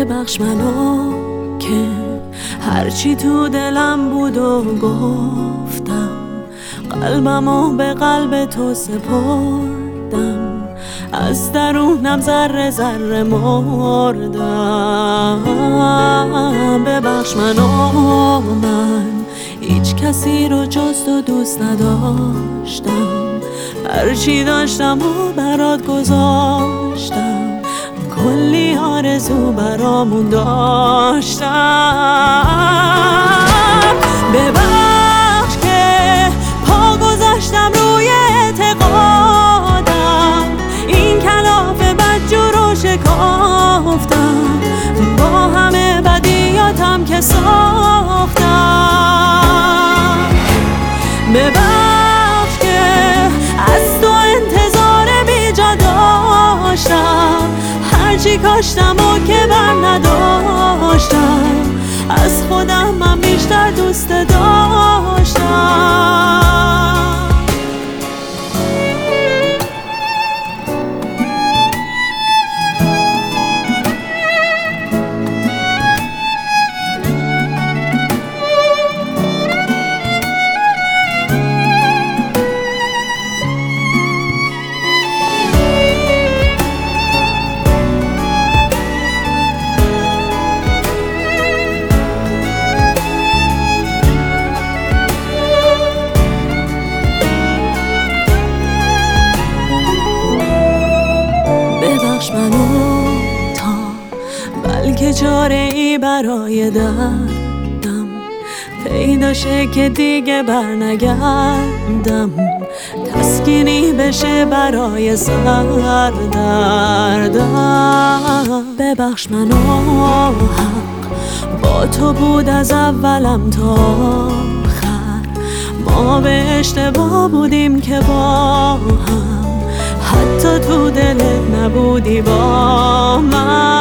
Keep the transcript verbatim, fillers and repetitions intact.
ببخش منو که هرچی تو دلم بود و گفتم، قلبمو به قلب تو سپردم، از درونم ذره ذره مردم. ببخش منو، من هیچ کسی رو جز تو دوست نداشتم، هرچی داشتم و برات گذاشتم، کلی آرزو برامون داشتم. ببخش که پا گذاشتم روی اعتقادم، این کلاف بدجور رو شکافتم، با همه بدیاتم که ساختم. ببخش که از تو انتظار بیجا داشتم، هرچی کاشتم و که بر نداشتم، از خودم من بیشتر دوست داشتم. ببخش منو تا بلکه چاره ای برای دردم پیدا شه که دیگه برنگردم، تسکینی بشه برای سردردم. ببخش منو، حق با تو بود از اولم تا آخر، ما به اشتباه بودیم که با هم، حتی تو دلت نبودی با من.